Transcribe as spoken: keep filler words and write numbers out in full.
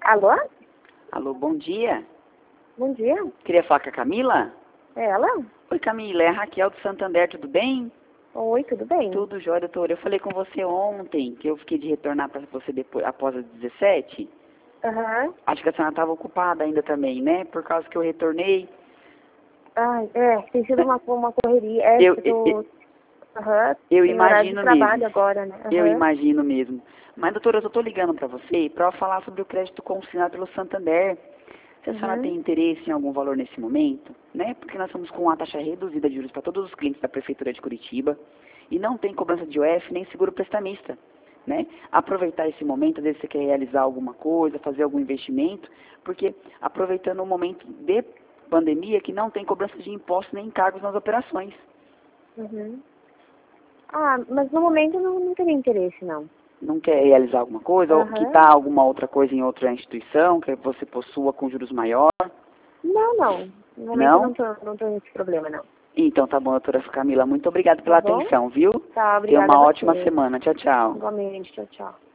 Alô? Alô, bom dia. Bom dia. Queria falar com a Camila? É ela? Oi, Camila, é a Raquel do Santander, tudo bem? Oi, tudo bem? Tudo jóia, doutora. Eu falei com você ontem, que eu fiquei de retornar para você depois, após as dezessete. Aham. Acho que a senhora estava ocupada ainda também, né? Por causa que eu retornei. Ai, é, tem sido uma, uma correria. É, Eu, eu eu, tô... Aham. eu Tem horário de imagino trabalho mesmo. agora, né? Aham. Eu imagino mesmo. Mas, doutora, eu só estou ligando para você para falar sobre o crédito consignado pelo Santander. Se a senhora Uhum. tem interesse em algum valor nesse momento, né? Porque nós estamos com uma taxa reduzida de juros para todos os clientes da Prefeitura de Curitiba e não tem cobrança de O F nem seguro prestamista, né? Aproveitar esse momento, às vezes você quer realizar alguma coisa, fazer algum investimento, porque aproveitando o momento de pandemia que não tem cobrança de impostos nem encargos nas operações. Uhum. Ah, mas no momento não, não teria interesse, não. Não quer realizar alguma coisa, ou Aham. quitar alguma outra coisa em outra instituição que você possua com juros maior? Não, não. No momento Não? não tô, não tô nesse problema, não. Então tá bom, doutora Camila. Muito obrigada Tá pela bom? atenção, viu? Tá, Tenha obrigada uma a ótima você. semana. Tchau, tchau. Igualmente, tchau, tchau.